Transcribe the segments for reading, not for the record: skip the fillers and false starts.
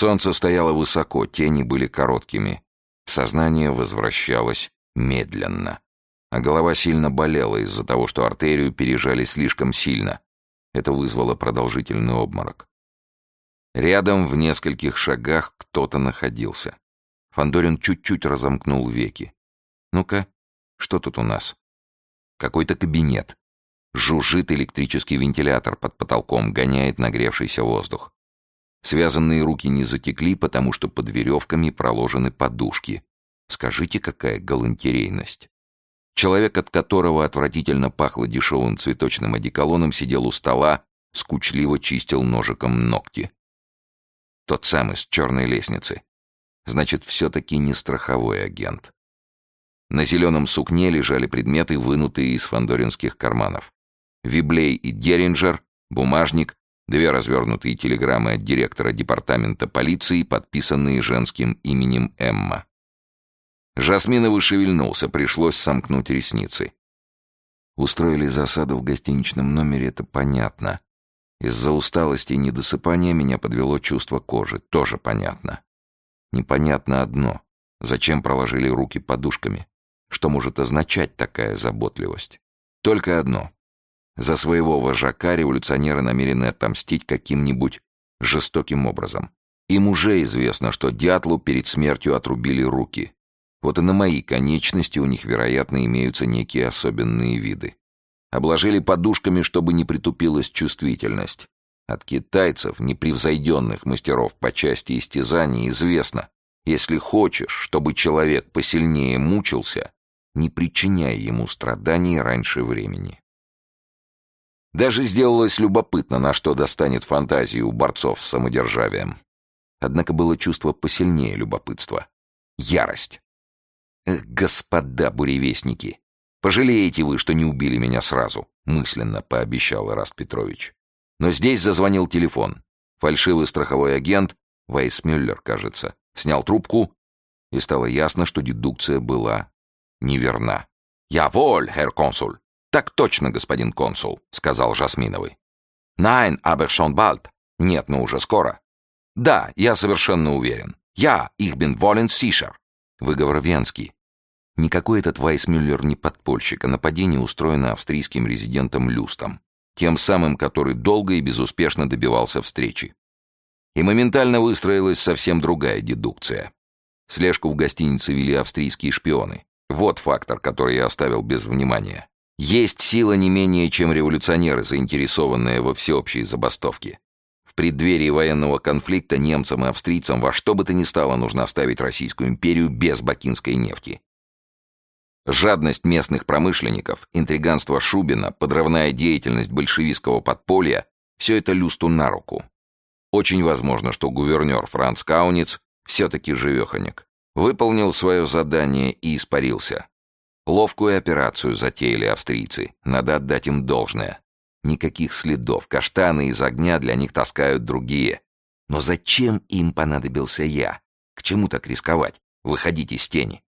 Солнце стояло высоко, тени были короткими. Сознание возвращалось медленно. А голова сильно болела из-за того, что артерию пережали слишком сильно. Это вызвало продолжительный обморок. Рядом, в нескольких шагах, кто-то находился. Фандорин чуть-чуть разомкнул веки. «Ну-ка, что тут у нас?» «Какой-то кабинет. Жужжит электрический вентилятор под потолком, гоняет нагревшийся воздух. Связанные руки не затекли, потому что под веревками проложены подушки. Скажите, какая галантерейность!» Человек, от которого отвратительно пахло дешевым цветочным одеколоном, сидел у стола, скучливо чистил ножиком ногти. Тот самый с черной лестницы. Значит, все-таки не страховой агент. На зеленом сукне лежали предметы, вынутые из фандоринских карманов. Виблей и Деринджер, бумажник, 2 развернутые телеграммы от директора департамента полиции, подписанные женским именем Эмма. Жасминовый шевельнулся, пришлось сомкнуть ресницы. Устроили засаду в гостиничном номере, это понятно. Из-за усталости и недосыпания меня подвело чувство кожи, тоже понятно. Непонятно одно: зачем проложили руки подушками? Что может означать такая заботливость? Только одно: за своего вожака революционеры намерены отомстить каким-нибудь жестоким образом. Им уже известно, что дятлу перед смертью отрубили руки. Вот и на мои конечности у них, вероятно, имеются некие особенные виды. Обложили подушками, чтобы не притупилась чувствительность. От китайцев, непревзойденных мастеров по части истязаний, известно: если хочешь, чтобы человек посильнее мучился, не причиняй ему страданий раньше времени. Даже сделалось любопытно, на что достанет фантазии у борцов с самодержавием. Однако было чувство посильнее любопытства. Ярость. «Эх, господа буревестники, пожалеете вы, что не убили меня сразу», мысленно пообещал Эраст Петрович. Но здесь зазвонил телефон. Фальшивый страховой агент, Вайсмюллер, кажется, снял трубку, и стало ясно, что дедукция была неверна. «Яволь, херр консуль!» «Так точно, господин консул», — сказал Жасминовый. «Nein, aber schon bald». «Нет, но уже скоро». «Да, я совершенно уверен. Ich bin wollen sicher». Выговор венский. Никакой этот Вайсмюллер не подпольщик, а нападение устроено австрийским резидентом Люстом, тем самым, который долго и безуспешно добивался встречи. И моментально выстроилась совсем другая дедукция. Слежку в гостинице вели австрийские шпионы. Вот фактор, который я оставил без внимания. Есть сила не менее, чем революционеры, заинтересованные во всеобщей забастовке. В преддверии военного конфликта немцам и австрийцам во что бы то ни стало нужно оставить Российскую империю без бакинской нефти. Жадность местных промышленников, интриганство Шубина, подрывная деятельность большевистского подполья — все это Люсту на руку. Очень возможно, что гувернер Франц Кауниц все-таки живеханек. Выполнил свое задание и испарился. Ловкую операцию затеяли австрийцы, надо отдать им должное. Никаких следов, каштаны из огня для них таскают другие. Но зачем им понадобился я? К чему так рисковать? Выходить из тени.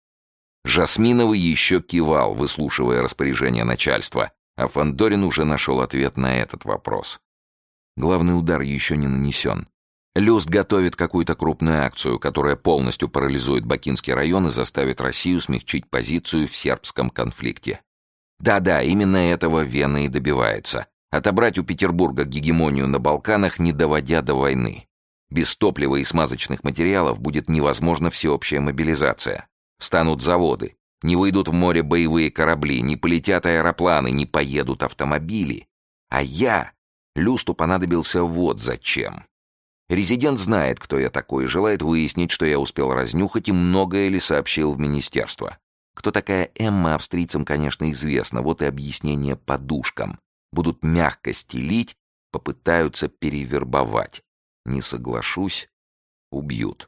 Жасминовый еще кивал, выслушивая распоряжение начальства, а Фандорин уже нашел ответ на этот вопрос. Главный удар еще не нанесен. Люст готовит какую-то крупную акцию, которая полностью парализует Бакинский район и заставит Россию смягчить позицию в сербском конфликте. Да-да, именно этого Вена и добивается. Отобрать у Петербурга гегемонию на Балканах, не доводя до войны. Без топлива и смазочных материалов будет невозможна всеобщая мобилизация. Встанут заводы, не выйдут в море боевые корабли, не полетят аэропланы, не поедут автомобили. А Люсту понадобился вот зачем. Резидент знает, кто я такой, и желает выяснить, что я успел разнюхать и многое ли сообщил в министерство. Кто такая Эмма, австрийцам, конечно, известно, вот и объяснение подушкам. Будут мягко стелить, попытаются перевербовать. Не соглашусь — убьют.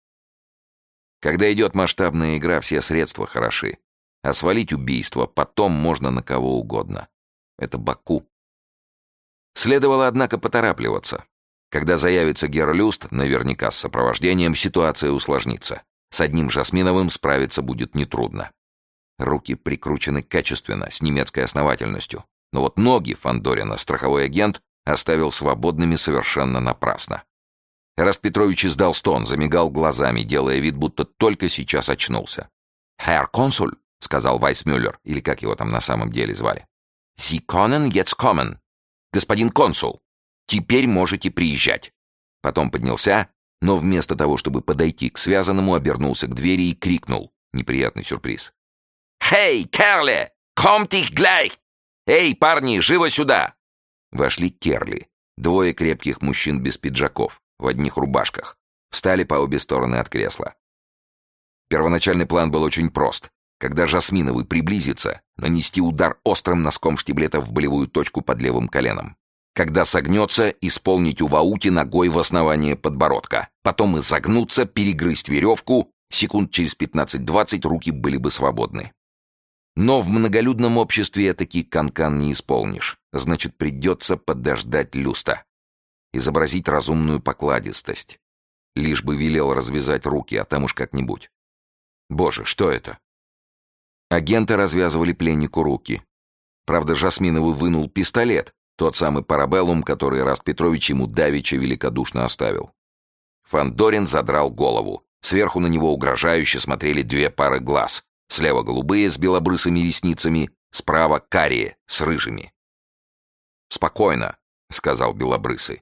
Когда идет масштабная игра, все средства хороши. А свалить убийство потом можно на кого угодно. Это Баку. Следовало, однако, поторапливаться. Когда заявится герр Люст, наверняка с сопровождением, ситуация усложнится. С одним Жасминовым справиться будет нетрудно. Руки прикручены качественно, с немецкой основательностью. Но вот ноги Фандорина страховой агент оставил свободными совершенно напрасно. Эраст Петрович издал стон, замигал глазами, делая вид, будто только сейчас очнулся. «Herr консуль», — сказал Вайсмюллер, или как его там на самом деле звали. «Sie können jetzt kommen». «Господин консул, теперь можете приезжать». Потом поднялся, но вместо того, чтобы подойти к связанному, обернулся к двери и крикнул. Неприятный сюрприз. «Хей, Керле! Kommt ich gleich!» «Эй, парни, живо сюда!» Вошли Керли. Двое крепких мужчин без пиджаков, в одних рубашках. Встали по обе стороны от кресла. Первоначальный план был очень прост. Когда Жасминовый приблизится, нанести удар острым носком штиблета в болевую точку под левым коленом. Когда согнется, исполнить уваути ногой в основание подбородка. Потом изогнуться, перегрызть веревку. Секунд через 15-20 руки были бы свободны. Но в многолюдном обществе этакий канкан не исполнишь. Значит, придется подождать люста. Изобразить разумную покладистость. Лишь бы велел развязать руки, а там уж как-нибудь. Боже, что это? Агенты развязывали пленнику руки. Правда, Жасминовый вынул пистолет, тот самый парабеллум, который Эраст Петрович ему давеча великодушно оставил. Фандорин задрал голову. Сверху на него угрожающе смотрели две пары глаз. Слева голубые с белобрысыми ресницами, справа карие с рыжими. «Спокойно», — сказал белобрысый.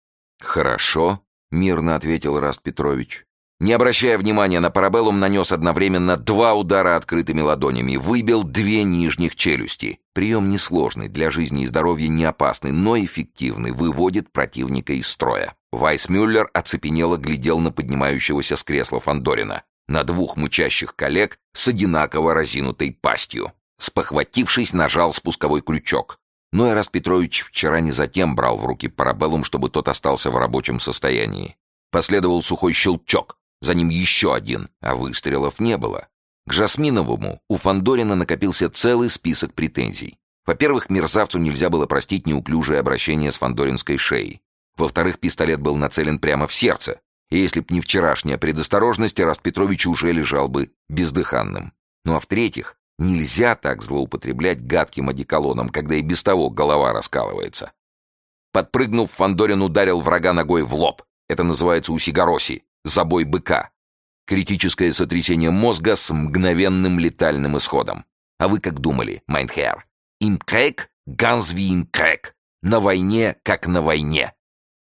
«Хорошо», — мирно ответил Эраст Петрович. Не обращая внимания на парабеллум, нанес одновременно 2 удара открытыми ладонями, выбил 2 нижних челюсти. Прием несложный, для жизни и здоровья не опасный, но эффективный, выводит противника из строя. Вайсмюллер оцепенело глядел на поднимающегося с кресла Фандорина, на 2 мычащих коллег с одинаково разинутой пастью. Спохватившись, нажал спусковой крючок. Но Эраст Петрович вчера не затем брал в руки парабеллум, чтобы тот остался в рабочем состоянии. Последовал сухой щелчок. За ним еще один, а выстрелов не было. К Жасминовому у Фандорина накопился целый список претензий. Во-первых, мерзавцу нельзя было простить неуклюжее обращение с фандоринской шеей. Во-вторых, пистолет был нацелен прямо в сердце. И если б не вчерашняя предосторожность, Эраст Петрович уже лежал бы бездыханным. Ну а в-третьих, нельзя так злоупотреблять гадким одеколоном, когда и без того голова раскалывается. Подпрыгнув, Фандорин ударил врага ногой в лоб. Это называется у Сигароси забой быка. Критическое сотрясение мозга с мгновенным летальным исходом. А вы как думали, Майнхер? Им Крэг, ganz wie im Krieg. На войне, как на войне.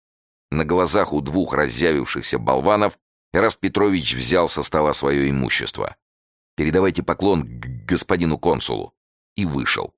На глазах у 2 раззявившихся болванов Эраст Петрович взял со стола свое имущество. «Передавайте поклон к господину консулу». И вышел.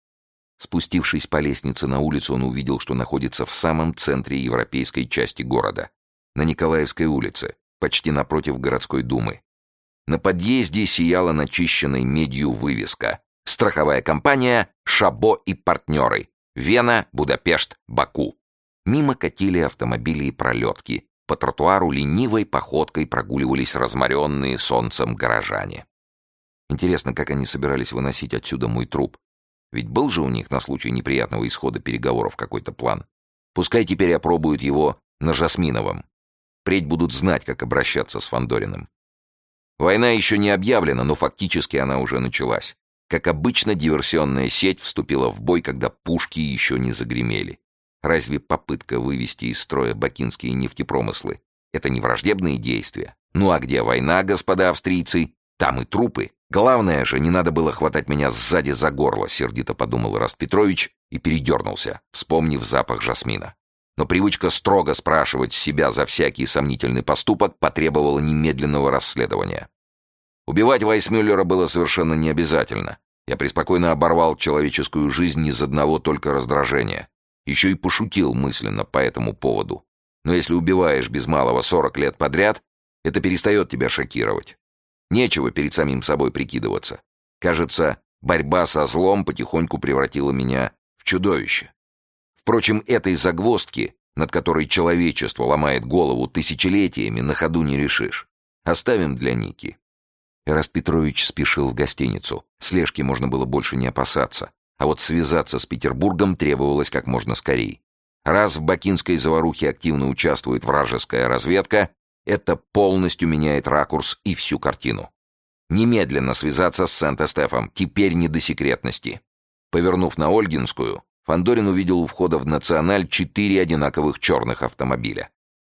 Спустившись по лестнице на улицу, он увидел, что находится в самом центре европейской части города. На Николаевской улице, почти напротив городской думы. На подъезде сияла начищенной медью вывеска. Страховая компания «Шабо и партнеры». Вена, Будапешт, Баку. Мимо катили автомобили и пролетки. По тротуару ленивой походкой прогуливались разморенные солнцем горожане. Интересно, как они собирались выносить отсюда мой труп? Ведь был же у них на случай неприятного исхода переговоров какой-то план. Пускай теперь опробуют его на Жасминовом. Впредь будут знать, как обращаться с Фандориным. Война еще не объявлена, но фактически она уже началась. Как обычно, диверсионная сеть вступила в бой, когда пушки еще не загремели. Разве попытка вывести из строя бакинские нефтепромыслы — это не враждебные действия? Ну а где война, господа австрийцы? Там и трупы. Главное же, не надо было хватать меня сзади за горло, сердито подумал Эраст Петрович и передернулся, вспомнив запах жасмина. Но привычка строго спрашивать себя за всякий сомнительный поступок потребовала немедленного расследования. Убивать Вайсмюллера было совершенно не обязательно. Я преспокойно оборвал человеческую жизнь из одного только раздражения. Еще и пошутил мысленно по этому поводу. Но если убиваешь без малого 40 лет подряд, это перестает тебя шокировать. Нечего перед самим собой прикидываться. Кажется, борьба со злом потихоньку превратила меня в чудовище. Впрочем, этой загвоздки, над которой человечество ломает голову тысячелетиями, на ходу не решишь. Оставим для Ники. Эраст Петрович спешил в гостиницу. Слежки можно было больше не опасаться. А вот связаться с Петербургом требовалось как можно скорее. Раз в бакинской заварухе активно участвует вражеская разведка, это полностью меняет ракурс и всю картину. Немедленно связаться с Сент-Эстефом, теперь не до секретности. Повернув на Ольгинскую, Фандорин увидел у входа в «Националь» 4 одинаковых черных автомобиля.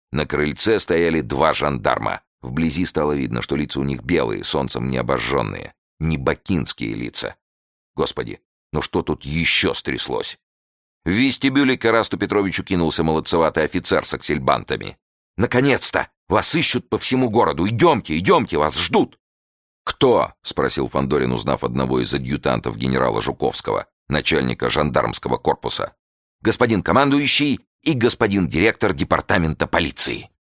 На крыльце стояли 2 жандарма. Вблизи стало видно, что лица у них белые, солнцем не обожженные. Не бакинские лица. Господи, ну что тут еще стряслось? В вестибюле к Эрасту Петровичу кинулся молодцеватый офицер с аксельбантами. «Наконец-то! Вас ищут по всему городу! Идемте, идемте, вас ждут!» «Кто?» — спросил Фандорин, узнав одного из адъютантов генерала Жуковского, начальника жандармского корпуса. «Господин командующий и господин директор департамента полиции».